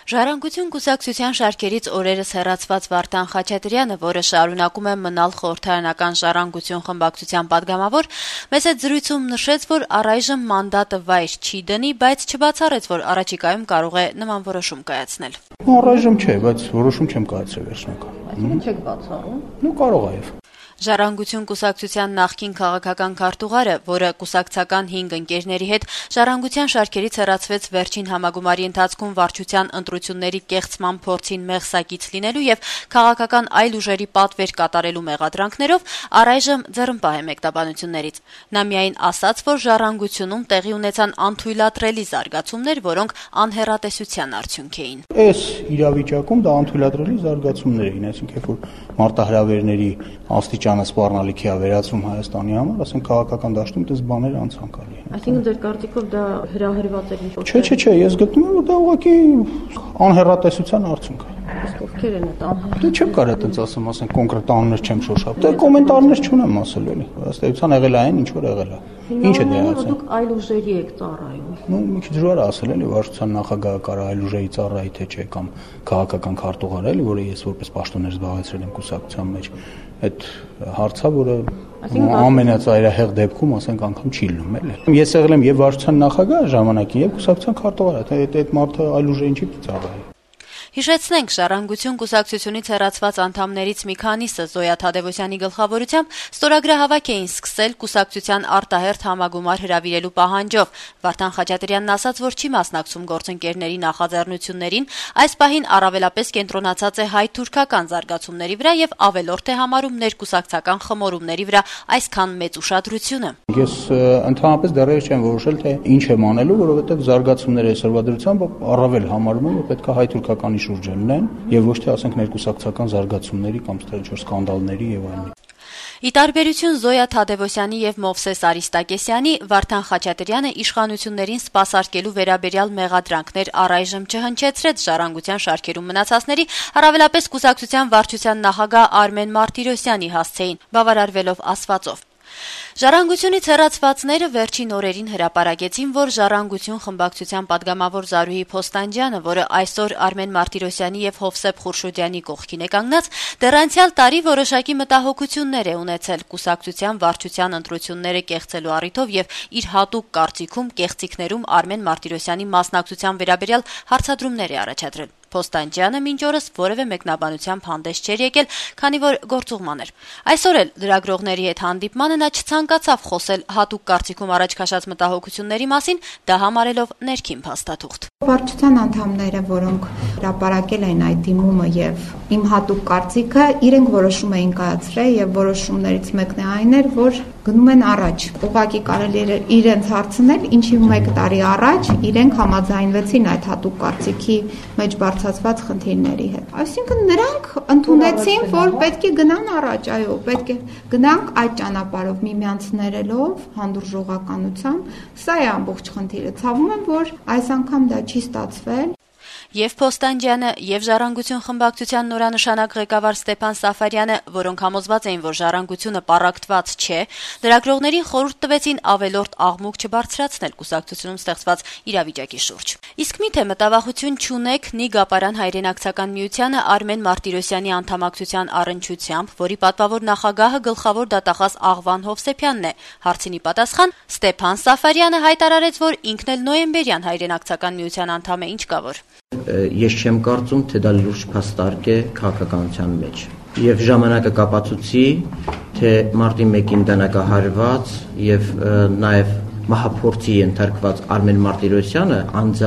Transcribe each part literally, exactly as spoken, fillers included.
Ժառանգություն կուսակցության շարքերից օրերս հեռացված Վարդան Խաչատրյանը, որը շարունակում է մնալ խորհրդարանական Ժառանգություն խմբակցության պատգամավոր, մեծ հետ զրույցում նշեց, որ առայժմ մանդատը վայր չի դնի, բայց չբացառեց, որ առաջիկայում կարող է նման որոշում կայացնել։ Առայժմ չէ, բայց որոշում չեմ կայացրել վերջնական։ Այսինքն չեք բացառում։ Ну կարող է։ Ժառանգություն կուսակցության նախկին քաղաքական քարտուղարը, որը կուսակցական հինգ ընկերների հետ Ժառանգության շարքերից հեռացվեց վերջին համագումարի ընթացքում վարչության ընտրությունների կեղծման փորձին մեղսակից լինելու եւ քաղաքական այլ ուժերի պատվեր կատարելու մեղադրանքներով, առայժմ ձեռնպահ է մեկնաբանություններից։ Նա միայն ասաց, որ Ժառանգությունում տեղի ունեցան անթույլատրելի զարգացումներ, որոնք անհեռատեսության արդյունք էին։ Այս իրավիճակում դա անթույլատրելի զարգացումներ էին, այսինքն որ մարտահրավերների աստիճանը սպառնալիքի է վերածում Հայաստանի համար, ասենք քաղաքական դաշտում դες բաներ անցանկալի են։ Այսինքն ձեր կարծիքով դա հրահրված է ինչ-որ։ Չէ, չէ, չէ, ես գտնում եմ, որ դա ուղղակի անհեռատեսության արդյունք է։ Իսկ ովքեր են այդ անհեռատեսը։ Դե չեմ կարող այդպես ասեմ, ասենք կոնկրետ անուններ չեմ շոշափ։ Դե կոմենտարներ չունեմ ասել էլի։ Ըստ էության եղել է այն, ինչ որ եղել է։ Ինչ է դե ասել։ Դուք այլ ուժերի եք ծառայում։ Ну, մի քիչ դժվար է ասել էլի, վարչության նախագահը կարող այլ ուժերի ծառայի թե չէ կամ քաղաքական քարտուղար էլի, որը ես որպես պաշտոններ զբաղեցրել եմ կուսակցության մեջ։ Այդ հարցը, որը ամենածայրահեղ դեպքում, ասենք, անգամ չի լինում էլի։ Ես եղել եմ եւ վարչության նախագահ ժամանակին եւ կուսակցության քարտուղար, այդ այդ մարդը այլ ուժերին չի ծառայի։ Հիշեցնենք, Ժառանգություն կուսակցությունից հեռացված անդամներից մի քանիսը Զոյա Թադևոսյանի գլխավորությամբ ստորագրահավաք էին սկսել կուսակցության արտահերթ համագումար հրավիրելու պահանջով։ Վարդան Խաչատրյանն ասաց, որ չի մասնակցում գործընկերների նախաձեռնություններին, այս պահին առավելապես կենտրոնացած է հայ-թուրքական զարգացումների վրա եւ ավելորդ է համարում ներկուսակցական խմորումների վրա այսքան մեծ ուշադրությունը։ Ես ընդհանրապես դեռևս չեմ որոշել, թե ինչ եմ անելու, որովհետեւ զարգացումները այսօրվա դրությամբ առավել համարում եմ, որ պետք է հայ-թուրքականի շուրջ լինեն եւ ոչ թե ասենք ներկուսակցական զարգացումների կամ ստեղ սկանդալների եւ այլն։ Ի տարբերություն Զոյա Թադևոսյանի եւ Մովսես Արիստակեսյանի, Վարդան Խաչատրյանը իշխանություններին սպասարկելու վերաբերյալ մեղադրանքներ առայժմ չհնչեցրեց Ժառանգության շարքերում մնացածների, առավելապես կուսակցության վարչության նախագահ Արմեն Մարտիրոսյանի հասցեին, բավարարվելով ասվածով։ Ժառանգությունից հեռացվածները վերջին օրերին հրապարակեցին, որ Ժառանգություն խմբակցության պատգամավոր Զարուհի Փոստանջյանը, որը այսօր Արմեն Մարտիրոսյանի եւ Հովսեփ Խուրշուդյանի կողքին է կանգնած, դեռ անցյալ տարի որոշակի մտահոգություններ է ունեցել կուսակցության վարչության ընտրությունները կեղծելու առիթով եւ իր հատուկ կարծիքում կեղծիքներում Արմեն Մարտիրոսյանի մասնակցության վերաբերյալ հարցադրումներ է առաջադրել։ Փոստանջյանը մինչ օրս որևէ մեկնաբանությամբ հանդես չէր եկել, քանի որ գործուղման էր։ Այսօր էլ լրագրողների հետ հանդիպմանը նա չցանկացավ խոսել հատուկ կարծիքում առաջ քաշած մտահոգությունների մասին, դա համարելով ներքին փաստաթուղթ։ Վարչության անդամները, որոնք հրապարակել են այդ դիմումը եւ իմ հատուկ կարծիքը, իրենք որոշում էին կայացրել եւ որոշումներից մեկն է այն էր, որ գնում են առաջ։ Ուղղակի կարելի է իրենց հարցնել, ինչի մեկ տարի առաջ իրենք համաձայնվեցին այդ հատուկ կարծիքի մեջ բարձրացված խնդիրների հետ։ Այսինքն նրանք ընդունեցին, որ պետք է գնան առաջ, այո, պետք է գնանք այդ ճանապարհով միմյանց ներելով հանդուրժողականությամբ։ Սա է ամբողջ խնդիրը։ Ցավում եմ, որ այս անգամ դա չի ստացվել։ Եվ Փոստանջյանը, եւ Ժառանգություն խմբակցության նորանշանակ ղեկավար Ստեփան Սաֆարյանը, որոնք համոզված էին, որ Ժառանգությունը պառակտված չէ, լրագրողներին խորհուրդ տվեցին ավելորդ աղմուկ չբարձրացնել կուսակցությունում ստեղծված իրավիճակի շուրջ։ Իսկ միթե մտավախություն չունեք Նի Գապարան հայրենակցական միությանը Արմեն Մարտիրոսյանի անդամակցության առնչությամբ, որի պատվավոր նախագահը գլխավոր դատախազ Աղվան Հովսեփյանն է։ Հարցինի պատասխան Ստեփան Սաֆարյանը հայտարարեց, որ ինքն էլ նոյեմբերյան հայրենակցական միության անդամ է, ինչ կա որ։ Ես չեմ կարծում, թե դա լուրջ փաստարկ է քաղաքականության մեջ։ Եվ ժամանակը կապացուցի, թե մարտի մեկին դանակահարված եւ նաեւ մահափորձի ենթարկված Արմեն Մարտիրոսյանը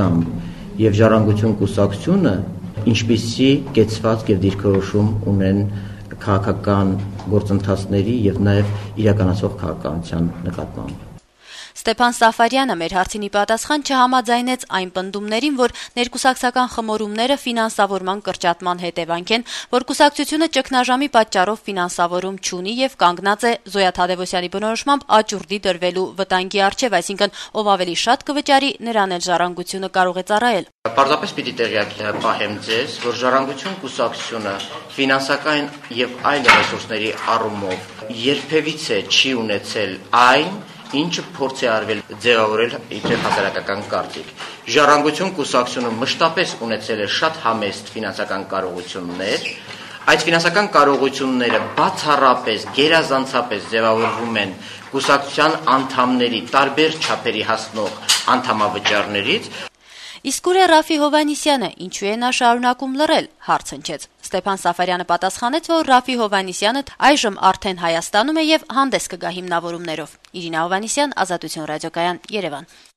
անձամբ եւ Ժառանգություն կուսակցությունը ինչպիսի կեցված եւ դիրքորոշում ունեն քաղաքական գործընթացների եւ նաեւ իրականացող քաղաքականության նկատմամբ։ Ստեփան Սաֆարյանը մեր հարցինի պատասխան չհամաձայնեց այն պնդումներին, որ ներկուսակցական խմորումները ֆինանսավորման կրճատման հետևանք են, որ կուսակցությունը ճգնաժամի պատճառով ֆինանսավորում չունի եւ կանգնած է Զոյա Թադևոսյանի բնորոշմամբ աճուրդի դրվելու վտանգի առջեւ, այսինքն ով ավելի շատ կվճարի, նրան էլ Ժառանգությունը կարող է ծառայել։ Պարզապես պիտի տեղյակ պահեմ ձեզ, որ Ժառանգություն կուսակցությունը ֆինանսական եւ այլ ռեսուրսների առումով երբևիցե չի ունեցել այն, ինչը փորձ է արվել ձևավորել իբրև հասարակական կարծիք։ Ժառանգություն կուսակցությունը մշտապես ունեցել է շատ համեստ ֆինանսական կարողություններ, այդ ֆինանսական կարողությունները բացառապես, գերազանցապես ձևավորվում են կուսակցության անդամների տարբեր չափերի հասնող անդամավճարներից։ Իսկ ուր է Ռաֆի Հովհաննիսյանը, ինչու է նա շարունակում լռել, հարց հնչեց։ Ստեփան Սաֆարյանը պատասխանեց, որ Ռաֆի Հովհաննիսյանը այժմ արդեն Հայաստանում է եւ հանդես կգա հիմնավորումներով։ Իրինա Հովհաննիսյան, Ազատություն ռադիոկայան, Երևան։